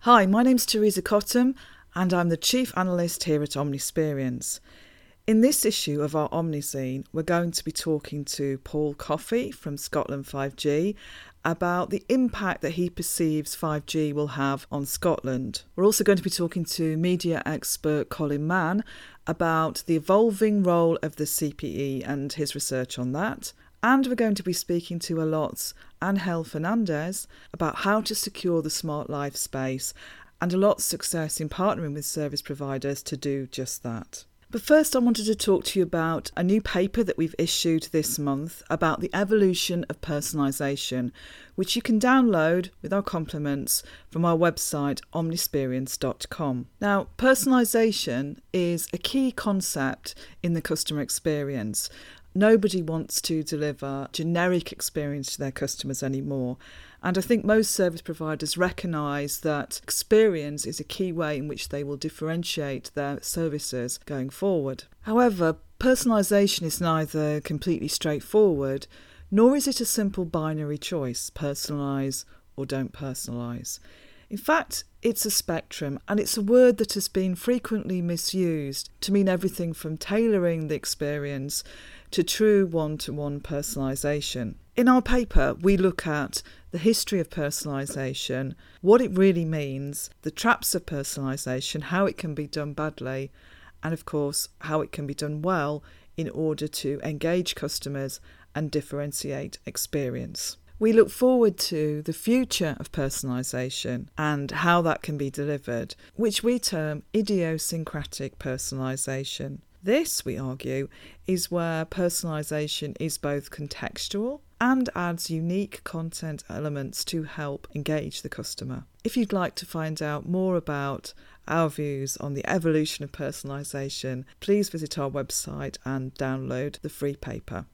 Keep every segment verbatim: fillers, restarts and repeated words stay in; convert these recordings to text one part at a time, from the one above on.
Hi, my name's Teresa Cottam and I'm the Chief Analyst here at Omnisperience. In this issue of our Omnizine, we're going to be talking to Paul Coffey from Scotland five G about the impact that he perceives five G will have on Scotland. We're also going to be talking to media expert Colin Mann about the evolving role of the C P E and his research on that. And we're going to be speaking to A Lot's Angel Fernandez about how to secure the smart life space and A Lot's success in partnering with service providers to do just that. But first I wanted to talk to you about a new paper that we've issued this month about the evolution of personalisation, which you can download with our compliments from our website omnisperience dot com. Now, personalisation is a key concept in the customer experience. Nobody wants to deliver generic experience to their customers anymore. And I think most service providers recognise that experience is a key way in which they will differentiate their services going forward. However, personalisation is neither completely straightforward, nor is it a simple binary choice, personalise or don't personalise. In fact, it's a spectrum, and it's a word that has been frequently misused to mean everything from tailoring the experience to true one-to-one personalisation. In our paper, we look at the history of personalisation, what it really means, the traps of personalisation, how it can be done badly, and of course, how it can be done well in order to engage customers and differentiate experience. We look forward to the future of personalisation and how that can be delivered, which we term idiosyncratic personalisation. This, we argue, is where personalisation is both contextual and adds unique content elements to help engage the customer. If you'd like to find out more about our views on the evolution of personalisation, please visit our website and download the free paper.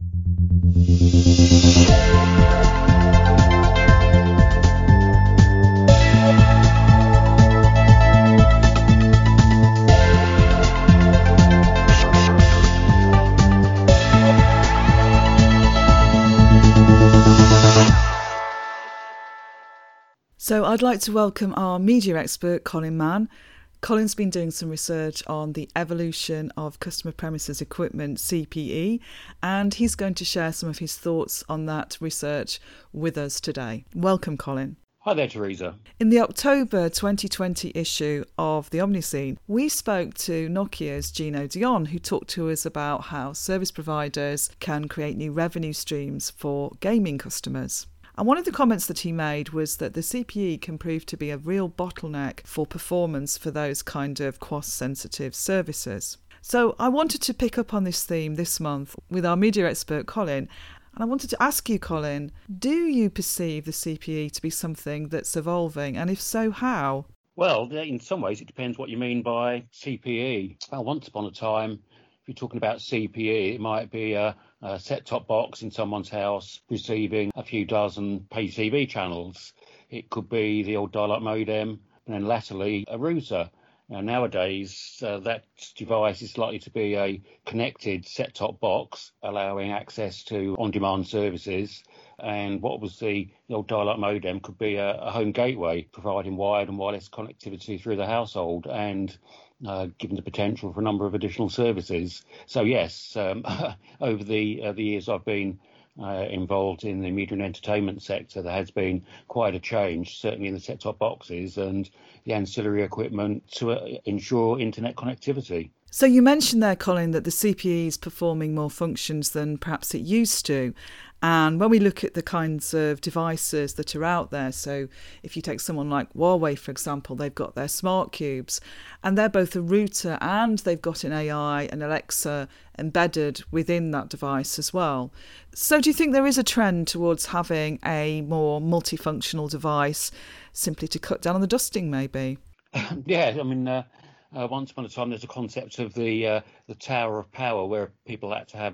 So I'd like to welcome our media expert, Colin Mann. Colin's been doing some research on the evolution of customer premises equipment, C P E, and he's going to share some of his thoughts on that research with us today. Welcome, Colin. Hi there, Teresa. In the October twenty twenty issue of the Omnizine, we spoke to Nokia's Gino Dion, who talked to us about how service providers can create new revenue streams for gaming customers. And one of the comments that he made was that the C P E can prove to be a real bottleneck for performance for those kind of cost-sensitive services. So I wanted to pick up on this theme this month with our media expert, Colin. And I wanted to ask you, Colin, do you perceive the C P E to be something that's evolving? And if so, how? Well, in some ways, it depends what you mean by C P E. Well, once upon a time, if you're talking about C P E, it might be a a set-top box in someone's house receiving a few dozen pay T V channels. It could be the old dial-up modem, and then latterly a router. Now, nowadays, uh, that device is likely to be a connected set-top box, allowing access to on-demand services. And what was the, the old dial-up modem could be a, a home gateway, providing wired and wireless connectivity through the household and uh, given the potential for a number of additional services. So yes, um, over the uh, the years I've been uh, involved in the media and entertainment sector, there has been quite a change, certainly in the set-top boxes and the ancillary equipment to uh, ensure internet connectivity. So you mentioned there, Colin, that the C P E is performing more functions than perhaps it used to. And when we look at the kinds of devices that are out there, so if you take someone like Huawei, for example, they've got their smart cubes, and they're both a router and they've got an A I and Alexa embedded within that device as well. So do you think there is a trend towards having a more multifunctional device simply to cut down on the dusting, maybe? Yeah, I mean... Uh... Uh, once upon a time, there's a concept of the uh, the tower of power, where people had to have a,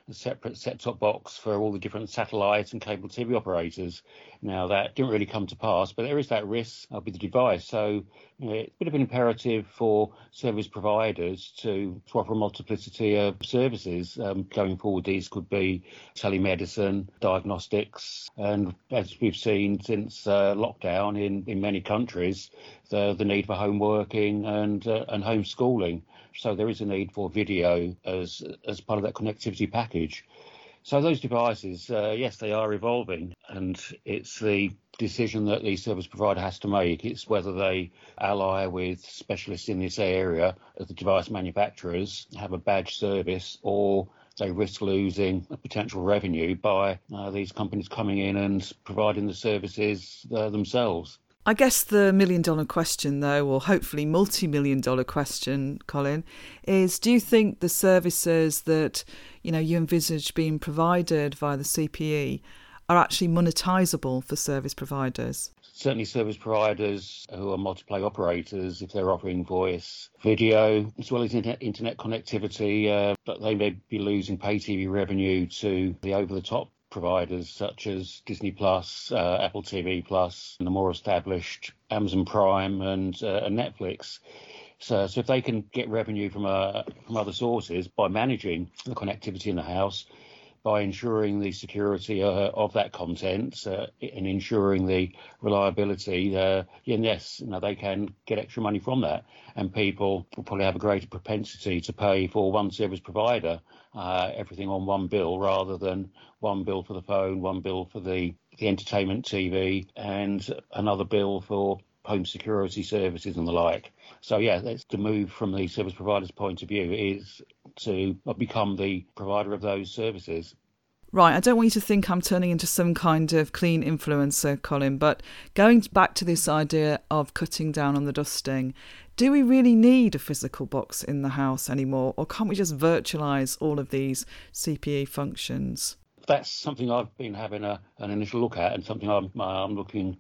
a separate set-top box for all the different satellite and cable T V operators. Now, that didn't really come to pass, but there is that risk uh, with the device. So you know, it's a bit of an imperative for service providers to, to offer a multiplicity of services. Um, going forward, these could be telemedicine, diagnostics, and as we've seen since uh, lockdown in, in many countries, the, the need for home working and, uh, and homeschooling. So there is a need for video as as part of that connectivity package. So those devices, uh, yes, they are evolving, and it's the decision that the service provider has to make. It's whether they ally with specialists in this area as the device manufacturers, have a badge service, or they risk losing a potential revenue by uh, these companies coming in and providing the services uh, themselves. I guess the million dollar question, though, or hopefully multi-million dollar question, Colin, is do you think the services that, you know, you envisage being provided via the C P E are actually monetisable for service providers? Certainly service providers who are multiplay operators, if they're offering voice, video, as well as internet, internet connectivity, uh, but they may be losing pay T V revenue to the over-the-top providers such as Disney Plus, uh, Apple T V Plus, and the more established Amazon Prime and, uh, and Netflix. So, so if they can get revenue from uh, from other sources by managing the connectivity in the house, by ensuring the security uh, of that content uh, and ensuring the reliability, uh, yes, you know, they can get extra money from that. And people will probably have a greater propensity to pay for one service provider, uh, everything on one bill, rather than one bill for the phone, one bill for the, the entertainment T V, and another bill for home security services and the like. So, yeah, that's the move from the service provider's point of view is to become the provider of those services. Right, I don't want you to think I'm turning into some kind of clean influencer, Colin, but going back to this idea of cutting down on the dusting, do we really need a physical box in the house anymore, or can't we just virtualise all of these C P E functions? That's something I've been having a, an initial look at, and something I'm, I'm looking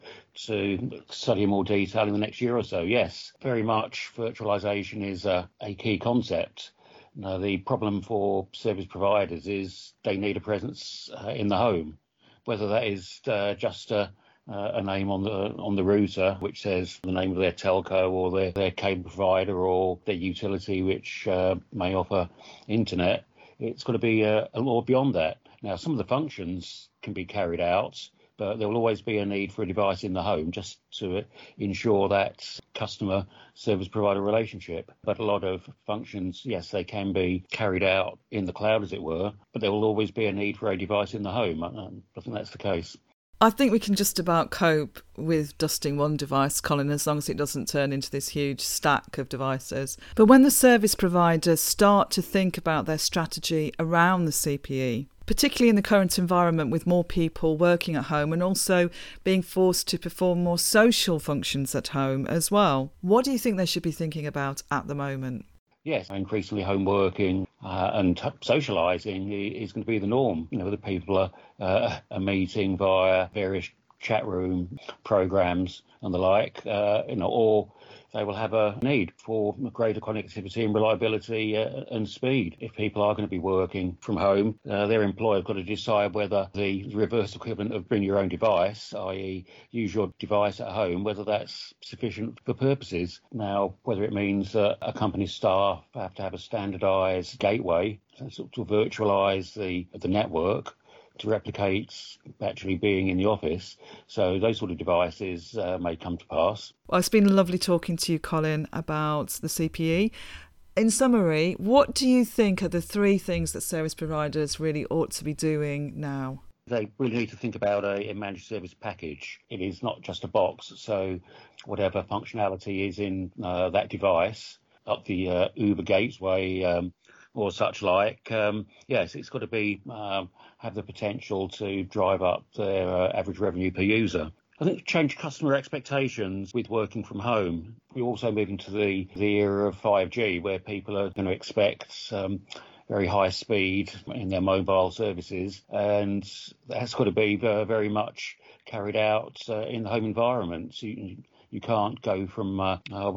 to study in more detail in the next year or so. Yes, very much virtualisation is a, a key concept. Now, the problem for service providers is they need a presence uh, in the home, whether that is uh, just a, uh, a name on the on the router which says the name of their telco or their, their cable provider or their utility which uh, may offer internet. It's got to be uh, a lot beyond that. Now, some of the functions can be carried out, but there will always be a need for a device in the home just to ensure that customer service provider relationship. But a lot of functions, yes, they can be carried out in the cloud, as it were, but there will always be a need for a device in the home. I think that's the case. I think we can just about cope with dusting one device, Colin, as long as it doesn't turn into this huge stack of devices. But when the service providers start to think about their strategy around the C P E, particularly in the current environment with more people working at home and also being forced to perform more social functions at home as well, what do you think they should be thinking about at the moment? Yes, increasingly home working uh, and t- socialising is going to be the norm. You know, the people are, uh, are meeting via various chat room programs and the like, uh, you know, or they will have a need for greater connectivity and reliability uh, and speed. If people are going to be working from home, uh, their employer have got to decide whether the reverse equivalent of bring your own device, that is use your device at home, whether that's sufficient for purposes. Now, whether it means that a company's staff have to have a standardised gateway to sort of virtualise the, the network, to replicate actually being in the office. So those sort of devices uh, may come to pass. Well, it's been lovely talking to you, Colin, about the C P E. In summary, what do you think are the three things that service providers really ought to be doing now? They really need to think about a, a managed service package. It is not just a box, so whatever functionality is in uh, that device, up the uh, Uber gateway um, or such like, um, yes, it's got to be um, have the potential to drive up their uh, average revenue per user. I think change customer expectations with working from home. We're also moving to the, the era of five G, where people are going to expect um, very high speed in their mobile services, and that's got to be uh, very much carried out uh, in the home environment. So you, you can't go from uh, uh, one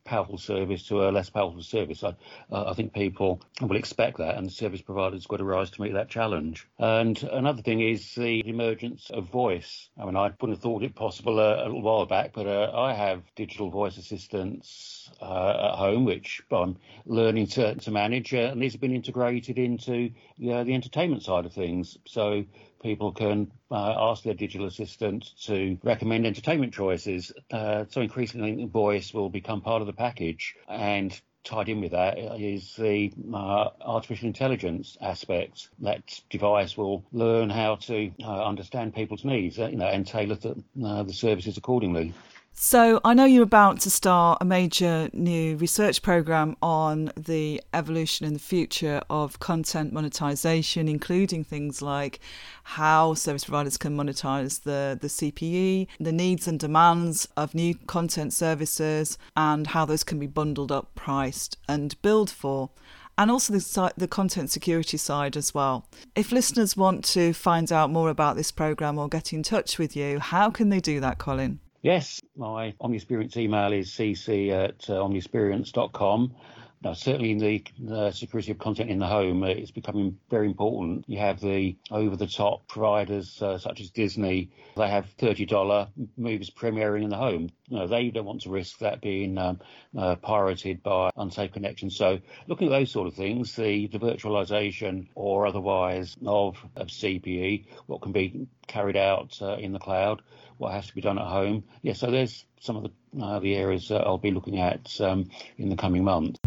powerful service to a less powerful service. I, uh, I think people will expect that, and the service provider's got to rise to meet that challenge. And another thing is the emergence of voice. I mean, I wouldn't have thought it possible a, a little while back, but uh, I have digital voice assistants uh, at home, which I'm learning to, to manage, uh, and these have been integrated into uh, the entertainment side of things. So people can uh, ask their digital assistant to recommend entertainment choices. Uh, so increasingly, voice will become part of the package. And tied in with that is the uh, artificial intelligence aspect. That device will learn how to uh, understand people's needs, uh, you know, and tailor the, uh, the services accordingly. So I know you're about to start a major new research programme on the evolution and the future of content monetisation, including things like how service providers can monetise the, the C P E, the needs and demands of new content services, and how those can be bundled up, priced and billed for. And also the, the content security side as well. If listeners want to find out more about this programme or get in touch with you, how can they do that, Colin? Yes, my OmniExperience email is cc at uh, omniexperience dot com. Now, certainly in the uh, security of content in the home, uh, it's becoming very important. You have the over-the-top providers uh, such as Disney. They have thirty dollars movies premiering in the home. You know, they don't want to risk that being um, uh, pirated by unsafe connections. So looking at those sort of things, the, the virtualization or otherwise of, of C P E, what can be carried out uh, in the cloud, what has to be done at home. Yeah, so there's some of the, uh, the areas that I'll be looking at um, in the coming months.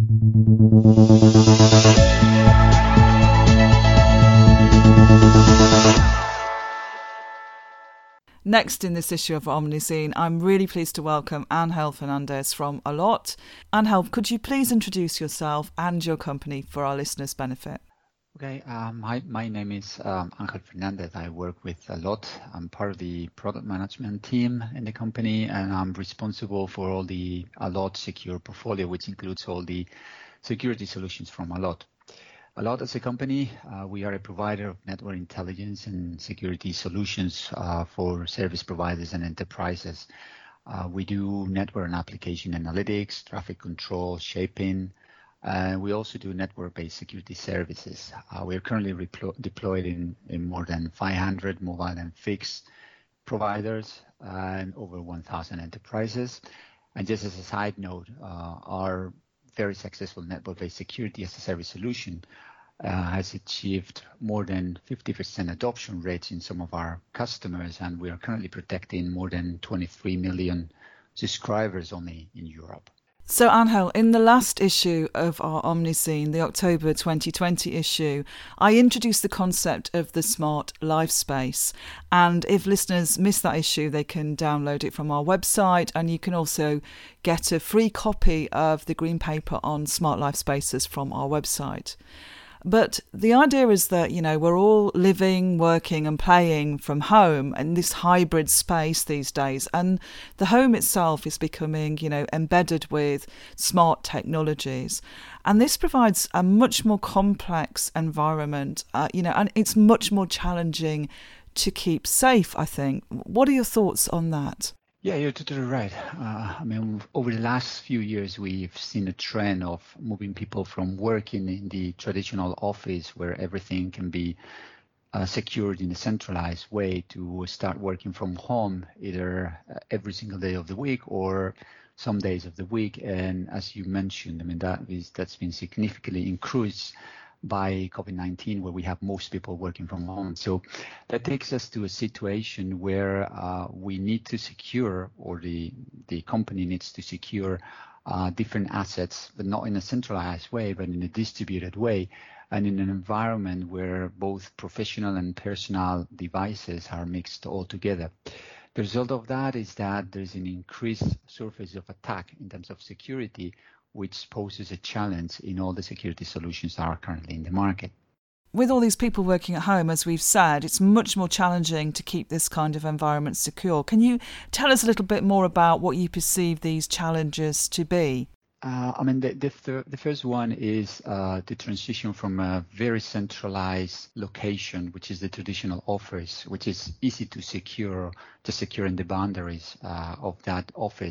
Next in this issue of Omniscene, I'm really pleased to welcome Angel Fernandez from Allot. Angel, could you please introduce yourself and your company for our listeners' benefit? Okay, um, hi, my name is um, Angel Fernandez. I work with Allot. I'm part of the product management team in the company, and I'm responsible for all the Allot secure portfolio, which includes all the security solutions from Allot. Allot as a company, uh, we are a provider of network intelligence and security solutions uh, for service providers and enterprises. Uh, we do network and application analytics, traffic control, shaping, and we also do network-based security services. Uh, we are currently replo- deployed in, in more than five hundred mobile and fixed providers and over one thousand enterprises. And just as a side note, uh, our very successful network-based security as a service solution uh, has achieved more than fifty percent adoption rates in some of our customers, and we are currently protecting more than twenty-three million subscribers only in Europe. So, Angel, in the last issue of our Omniscene, the October twenty twenty issue, I introduced the concept of the smart life space. And if listeners miss that issue, they can download it from our website, and you can also get a free copy of the green paper on smart life spaces from our website. But the idea is that, you know, we're all living, working and playing from home in this hybrid space these days. And the home itself is becoming, you know, embedded with smart technologies. And this provides a much more complex environment, uh, you know, and it's much more challenging to keep safe, I think. What are your thoughts on that? Yeah, you're totally right. Uh, I mean, over the last few years, we've seen a trend of moving people from working in the traditional office where everything can be uh, secured in a centralized way to start working from home either every single day of the week or some days of the week. And as you mentioned, I mean, that is, that's been significantly increased by COVID nineteen, where we have most people working from home. So that takes us to a situation where uh, we need to secure, or the, the company needs to secure uh, different assets, but not in a centralized way, but in a distributed way, and in an environment where both professional and personal devices are mixed all together. The result of that is that there's an increased surface of attack in terms of security, which poses a challenge in all the security solutions that are currently in the market. With all these people working at home, as we've said, it's much more challenging to keep this kind of environment secure. Can you tell us a little bit more about what you perceive these challenges to be? Uh, I mean, the, the, th- the first one is uh, the transition from a very centralized location, which is the traditional office, which is easy to secure, to secure in the boundaries uh, of that office,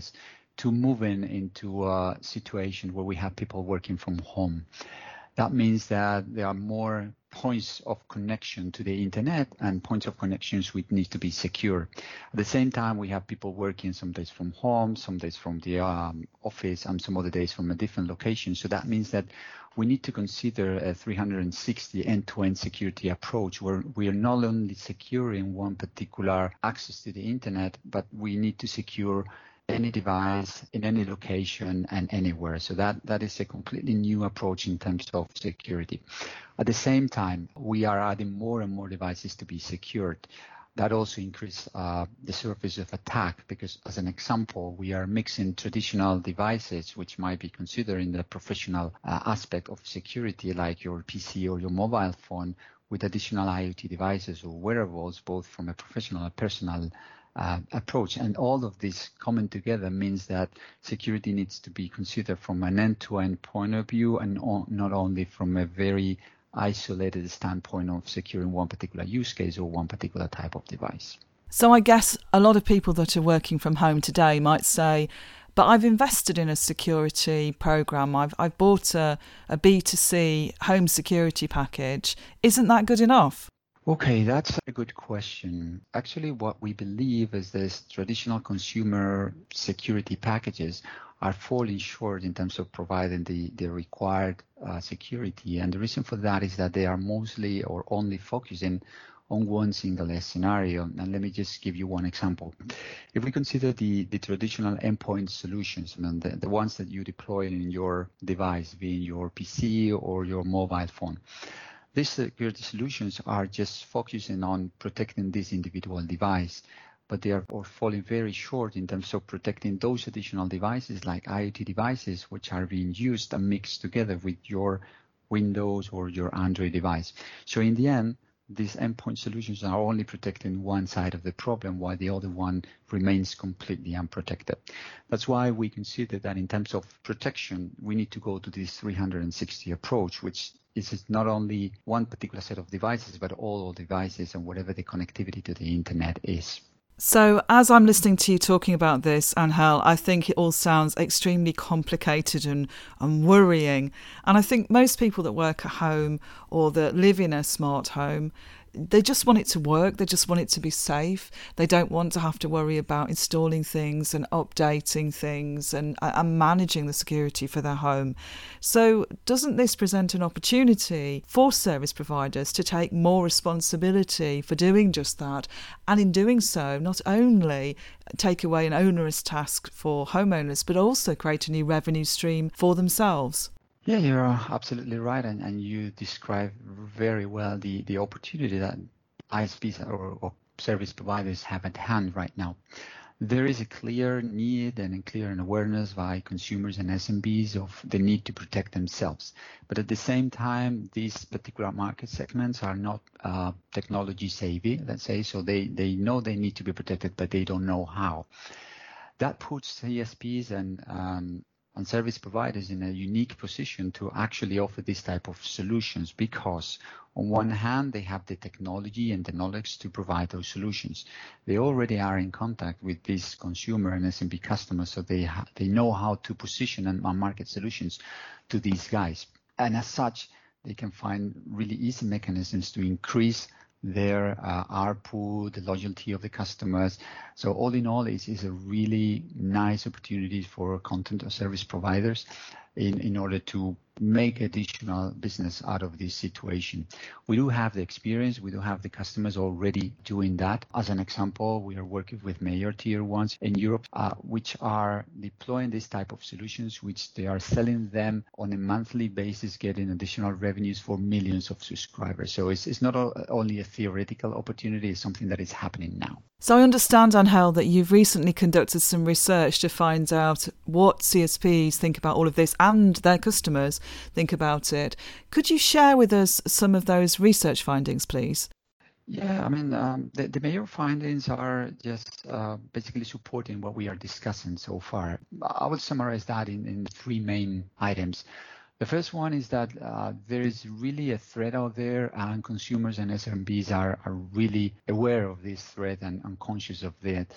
to moving into a situation where we have people working from home. That means that there are more points of connection to the internet and points of connections which need to be secure. At the same time, we have people working some days from home, some days from the um, office, and some other days from a different location. So that means that we need to consider a three hundred sixty end-to-end security approach where we are not only securing one particular access to the internet, but we need to secure any device in any location and anywhere. So that, that is a completely new approach in terms of security. At the same time, we are adding more and more devices to be secured. That also increases uh, the surface of attack because, as an example, we are mixing traditional devices, which might be considered in the professional uh, aspect of security, like your P C or your mobile phone, with additional IoT devices or wearables, both from a professional and personal Uh, approach. And all of this coming together means that security needs to be considered from an end-to-end point of view and on, not only from a very isolated standpoint of securing one particular use case or one particular type of device. So I guess a lot of people that are working from home today might say, but I've invested in a security program. I've, I've bought a, a B two C home security package. Isn't that good enough? Okay, that's a good question. Actually, what we believe is this traditional consumer security packages are falling short in terms of providing the, the required uh, security. And the reason for that is that they are mostly or only focusing on one single scenario. And let me just give you one example. If we consider the, the traditional endpoint solutions, I mean, the, the ones that you deploy in your device, being your P C or your mobile phone, these security solutions are just focusing on protecting this individual device, but they are falling very short in terms of protecting those additional devices like IoT devices, which are being used and mixed together with your Windows or your Android device. So in the end, these endpoint solutions are only protecting one side of the problem while the other one remains completely unprotected. That's why we consider that in terms of protection, we need to go to this three hundred sixty approach, which is not only one particular set of devices, but all devices and whatever the connectivity to the internet is. So as I'm listening to you talking about this, Angel, I think it all sounds extremely complicated and, and worrying. And I think most people that work at home or that live in a smart home, they just want it to work. They just want it to be safe. They don't want to have to worry about installing things and updating things and, and managing the security for their home. So doesn't this present an opportunity for service providers to take more responsibility for doing just that? And in doing so, not only take away an onerous task for homeowners, but also create a new revenue stream for themselves? Yeah, you're absolutely right, and, and you describe very well the, the opportunity that I S Ps or, or service providers have at hand right now. There is a clear need and a clear awareness by consumers and S M Bs of the need to protect themselves. But at the same time, these particular market segments are not uh, technology savvy, let's say, so they, they know they need to be protected, but they don't know how. That puts C S Ps and um, and service providers in a unique position to actually offer this type of solutions because on one hand, they have the technology and the knowledge to provide those solutions. They already are in contact with these consumer and S M B customers, so they ha- they know how to position and market solutions to these guys. And as such, they can find really easy mechanisms to increase their uh, A R P U, the loyalty of the customers. So all in all, it is a really nice opportunity for content or service providers in, in order to make additional business out of this situation. We do have the experience, we do have the customers already doing that. As an example, we are working with major tier ones in Europe, uh, which are deploying this type of solutions, which they are selling them on a monthly basis, getting additional revenues for millions of subscribers. So it's, it's not a, only a theoretical opportunity, it's something that is happening now. So I understand, Angel, that you've recently conducted some research to find out what C S Ps think about all of this and their customers think about it. Could you share with us some of those research findings, please? Yeah, I mean, um, the, the major findings are just uh, basically supporting what we are discussing so far. I will summarize that in, in three main items. The first one is that uh, there is really a threat out there, and consumers and S M Bs are, are really aware of this threat and, and conscious of that.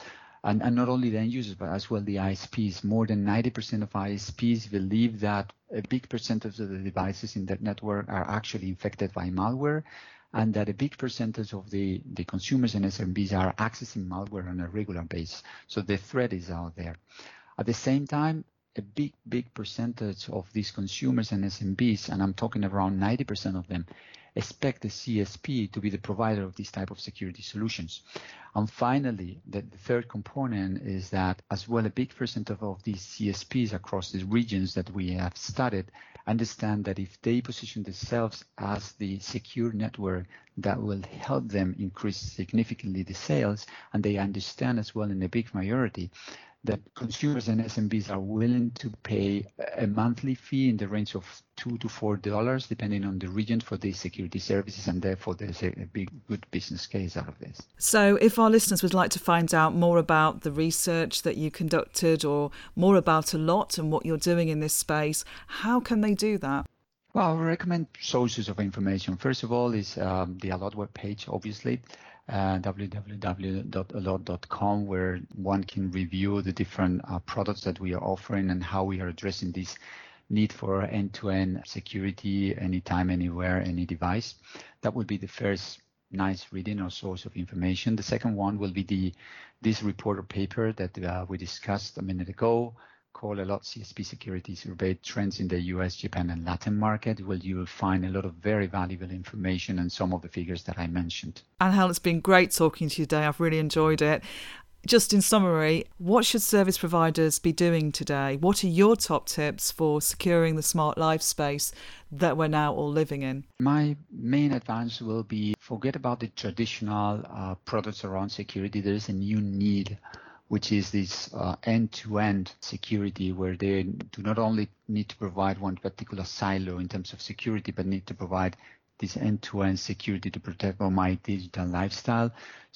And, and not only the end users, but as well the I S Ps. More than ninety percent of I S Ps believe that a big percentage of the devices in their network are actually infected by malware, and that a big percentage of the, the consumers and S M Bs are accessing malware on a regular basis. So the threat is out there. At the same time, a big, big percentage of these consumers and S M Bs, and I'm talking around ninety percent of them, expect the C S P to be the provider of these type of security solutions. And finally, the, the third component is that as well a big percentage of these C S Ps across the regions that we have studied understand that if they position themselves as the secure network, that will help them increase significantly the sales, and they understand as well in a big majority that consumers and S M Bs are willing to pay a monthly fee in the range of two to four dollars, depending on the region, for these security services, and therefore there's a, a big good business case out of this. So, if our listeners would like to find out more about the research that you conducted, or more about Allot and what you're doing in this space, how can they do that? Well, I recommend sources of information. First of all, is um, the Allot webpage, obviously. Uh, w w w dot allot dot com, where one can review the different uh, products that we are offering and how we are addressing this need for end-to-end security anytime, anywhere, any device. That would be the first nice reading or source of information. The second one will be the this report or paper that uh, we discussed a minute ago, called Allot C S P Security Survey Trends in the U S, Japan, and Latin market, where you will find a lot of very valuable information and some of the figures that I mentioned. Angel, it's been great talking to you today. I've really enjoyed it. Just in summary, what should service providers be doing today? What are your top tips for securing the smart life space that we're now all living in? My main advice will be forget about the traditional uh, products around security. There is a new need, which is this uh, end-to-end security, where they do not only need to provide one particular silo in terms of security, but need to provide this end-to-end security to protect my digital lifestyle.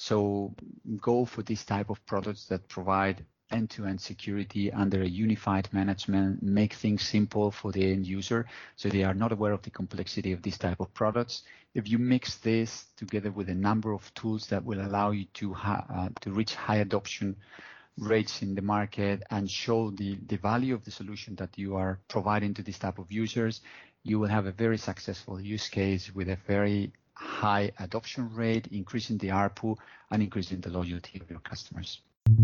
So go for this type of products that provide end-to-end security under a unified management, make things simple for the end user, so they are not aware of the complexity of this type of products. If you mix this together with a number of tools that will allow you to ha- uh, to reach high adoption rates in the market and show the, the value of the solution that you are providing to this type of users, you will have a very successful use case with a very high adoption rate, increasing the A R P U and increasing the loyalty of your customers.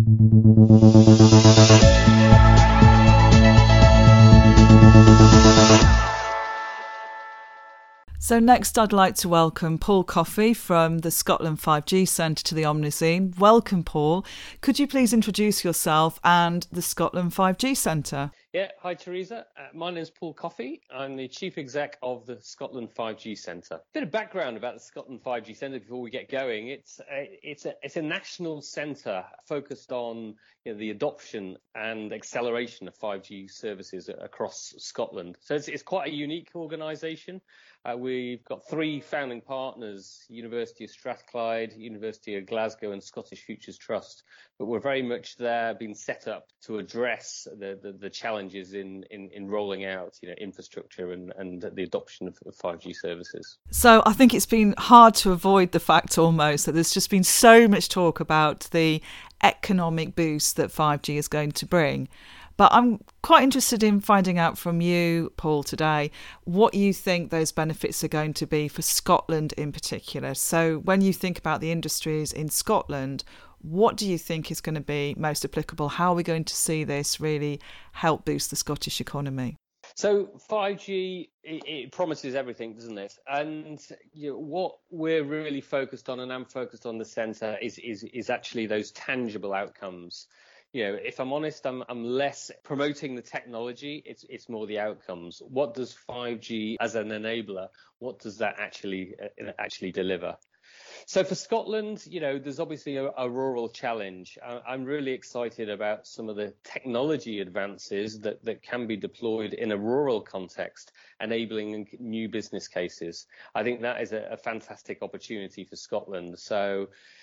So next I'd like to welcome Paul Coffey from the Scotland five G Centre to the Omniscene. Welcome, Paul. Could you please introduce yourself and the Scotland five G Centre? Yeah, hi Teresa. Uh, my name is Paul Coffey. I'm the Chief Exec of the Scotland five G Centre. Bit of background about the Scotland five G Centre before we get going. It's a, it's a, it's a national centre focused on you know, the adoption and acceleration of five G services across Scotland. So it's, it's quite a unique organisation. Uh, we've got three founding partners, University of Strathclyde, University of Glasgow and Scottish Futures Trust. But we're very much there, being set up to address the, the, the challenges in, in, in rolling out you know, infrastructure and, and the adoption of, of five G services. So I think it's been hard to avoid the fact almost that there's just been so much talk about the economic boost that five G is going to bring. But I'm quite interested in finding out from you, Paul, today, what you think those benefits are going to be for Scotland in particular. So when you think about the industries in Scotland, what do you think is going to be most applicable? How are we going to see this really help boost the Scottish economy? So five G, it, it promises everything, doesn't it? And you know, what we're really focused on, and I'm focused on the centre, is, is, is actually those tangible outcomes. You know, if I'm honest, I'm I'm less promoting the technology. It's it's more the outcomes. What does five G as an enabler? What does that actually uh, actually deliver? So for Scotland, you know, there's obviously a, a rural challenge. I, I'm really excited about some of the technology advances that, that can be deployed in a rural context, enabling new business cases. I think that is a, a fantastic opportunity for Scotland. So,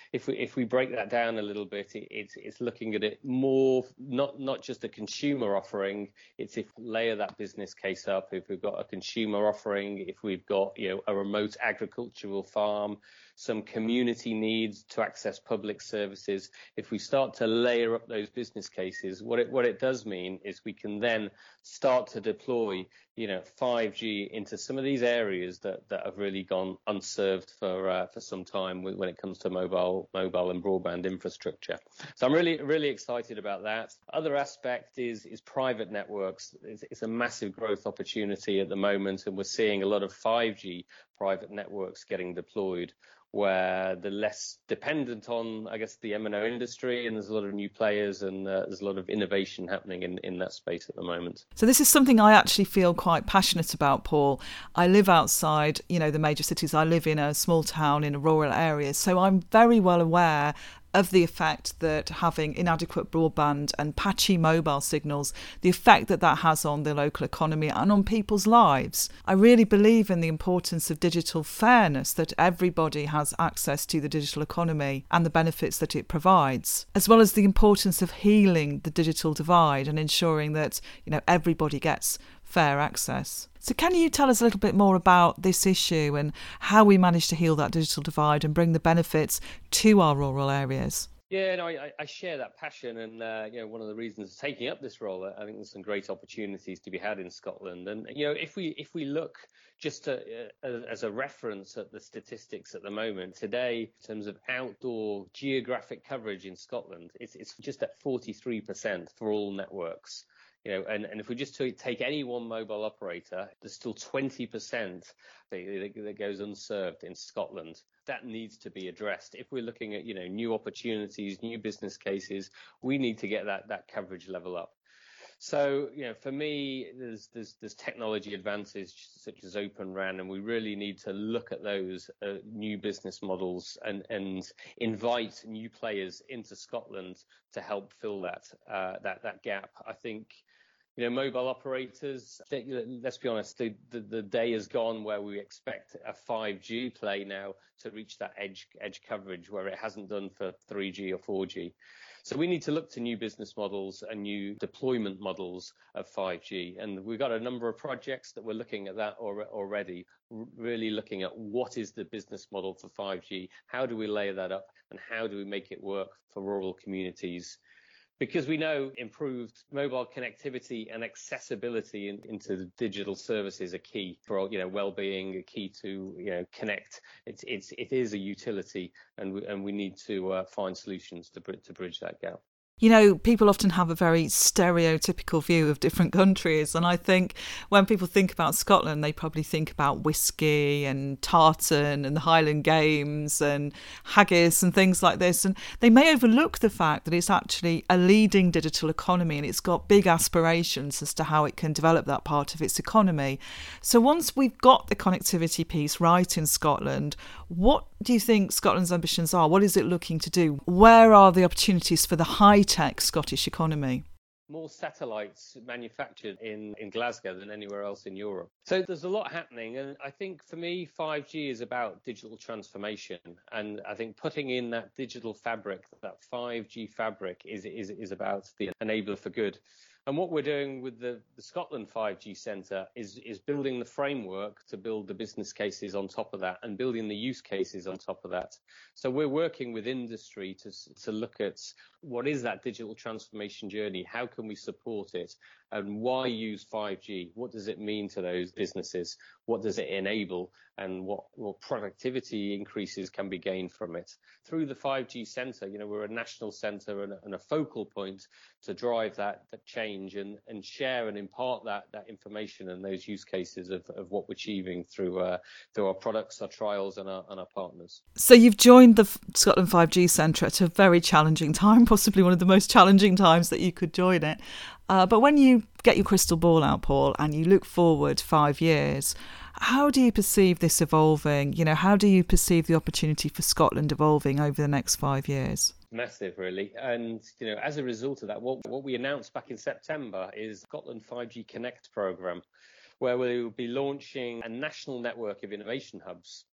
if we if we break that down a little bit, it, it's it's looking at it more not not just a consumer offering. It's if we layer that business case up, if we've got a consumer offering, if we've got you know a remote agricultural farm, some community needs to access public services. If we start to layer up those business cases, what it what it does mean is we can then start to deploy you know five G into some of these areas that that have really gone unserved for uh, for some time when it comes to mobile mobile and broadband infrastructure. So I'm really really excited about that. Other aspect is is private networks. It's, it's a massive growth opportunity at the moment, and we're seeing a lot of five G private networks getting deployed, where they're less dependent on, I guess, the M and O industry, and there's a lot of new players, and uh, there's a lot of innovation happening in, in that space at the moment. So this is something I actually feel quite passionate about, Paul. I live outside, you know, the major cities. I live in a small town in a rural area, so I'm very well aware of the effect that having inadequate broadband and patchy mobile signals, the effect that that has on the local economy and on people's lives. I really believe in the importance of digital fairness, that everybody has access to the digital economy and the benefits that it provides, as well as the importance of healing the digital divide and ensuring that, you know, everybody gets fair access. So can you tell us a little bit more about this issue and how we manage to heal that digital divide and bring the benefits to our rural areas? Yeah, no, I, I share that passion, and uh, you know, one of the reasons taking up this role, I think there's some great opportunities to be had in Scotland. And you know, if we if we look just to, uh, as a reference at the statistics at the moment today, in terms of outdoor geographic coverage in Scotland, it's it's just at forty-three percent for all networks. You know, and, and if we just take any one mobile operator, there's still twenty percent that, that goes unserved in Scotland. That needs to be addressed. If we're looking at, you know, new opportunities, new business cases, we need to get that, that coverage level up. So, you know, for me, there's there's there's technology advances such as Open R A N, and we really need to look at those uh, new business models and and invite new players into Scotland to help fill that uh, that that gap. I think, you know, mobile operators, they, let's be honest, the, the, the day is gone where we expect a five G play now to reach that edge edge coverage where it hasn't done for three G or four G. So we need to look to new business models and new deployment models of five G. And we've got a number of projects that we're looking at that already, really looking at what is the business model for five G, how do we layer that up, and how do we make it work for rural communities. Because we know improved mobile connectivity and accessibility in, into the digital services are key for, you know, well-being, a key to, you know, connect. It's it's it is a utility, and we, and we need to uh, find solutions to to bridge that gap. You know, people often have a very stereotypical view of different countries. And I think when people think about Scotland, they probably think about whiskey and tartan and the Highland Games and haggis and things like this. And they may overlook the fact that it's actually a leading digital economy, and it's got big aspirations as to how it can develop that part of its economy. So once we've got the connectivity piece right in Scotland, what do you think Scotland's ambitions are? What is it looking to do? Where are the opportunities for the high-tech Scottish economy? More satellites manufactured in, in Glasgow than anywhere else in Europe. So there's a lot happening. And I think for me, five G is about digital transformation. And I think putting in that digital fabric, that five G fabric is, is, is about the enabler for good. And what we're doing with the, the Scotland five G Centre is, is building the framework to build the business cases on top of that and building the use cases on top of that. So we're working with industry to, to look at what is that digital transformation journey? How can we support it? And why use five G? What does it mean to those businesses? What does it enable? And what, what productivity increases can be gained from it? Through the five G Centre, you know, we're a national centre and a, and a focal point to drive that, that change and, and share and impart that, that information and those use cases of, of what we're achieving through uh, through our products, our trials and our, and our partners. So you've joined the Scotland five G Centre at a very challenging time, possibly one of the most challenging times that you could join it. Uh, but when you get your crystal ball out, Paul, and you look forward five years, how do you perceive this evolving? You know, how do you perceive the opportunity for Scotland evolving over the next five years? Massive, really. And, you know, as a result of that, what, what we announced back in September is Scotland five G Connect programme, where we will be launching a national network of innovation hubs.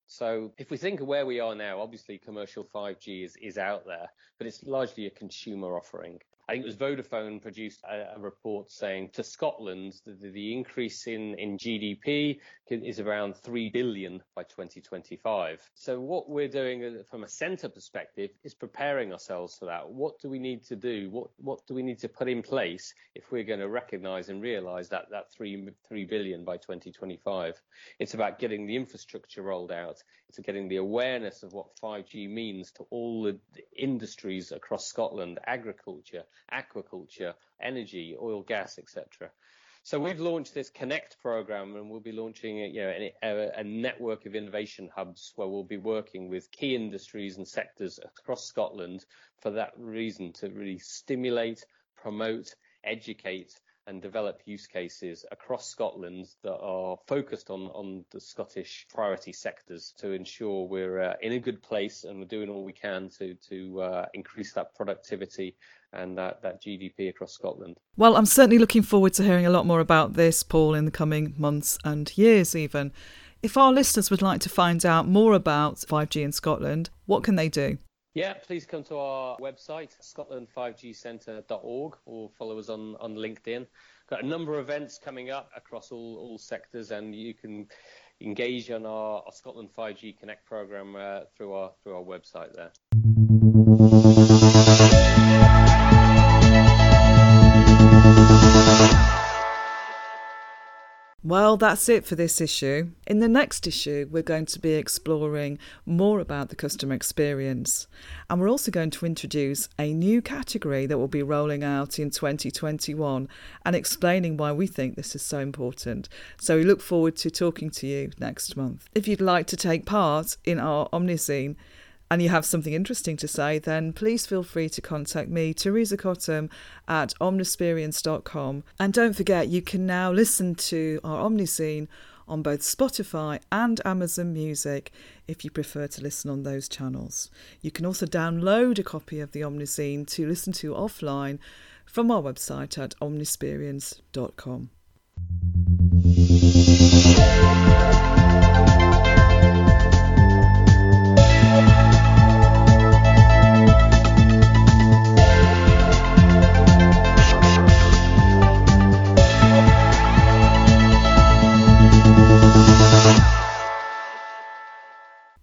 So if we think of where we are now, obviously commercial five G is, is out there, but it's largely a consumer offering. I think it was Vodafone produced a, a report saying to Scotland that the, the increase in, in G D P is around three billion by twenty twenty-five. So what we're doing from a centre perspective is preparing ourselves for that. What do we need to do? What what do we need to put in place if we're going to recognise and realise that that three three billion by twenty twenty-five? It's about getting the infrastructure rolled out. It's getting the awareness of what five G means to all the industries across Scotland, agriculture, aquaculture, energy, oil, gas, et cetera. So we've launched this Connect program, and we'll be launching you know, a, a network of innovation hubs where we'll be working with key industries and sectors across Scotland for that reason, to really stimulate, promote, educate and develop use cases across Scotland that are focused on, on the Scottish priority sectors to ensure we're uh, in a good place and we're doing all we can to, to uh, increase that productivity and that, that G D P across Scotland. Well, I'm certainly looking forward to hearing a lot more about this, Paul, in the coming months and years even. If our listeners would like to find out more about five G in Scotland, what can they do? Yeah, please come to our website, scotland five G centre dot org, or follow us on, on LinkedIn. Got a number of events coming up across all, all sectors, and you can engage on our, our Scotland five G Connect programme uh, through our through our website there. Well, that's it for this issue. In the next issue, we're going to be exploring more about the customer experience. And we're also going to introduce a new category that will be rolling out in twenty twenty-one and explaining why we think this is so important. So we look forward to talking to you next month. If you'd like to take part in our Omniscene, and you have something interesting to say, then please feel free to contact me, Teresa Cottam, at omnisperience dot com. And don't forget, you can now listen to our Omniscene on both Spotify and Amazon Music if you prefer to listen on those channels. You can also download a copy of the Omniscene to listen to offline from our website at omnisperience dot com.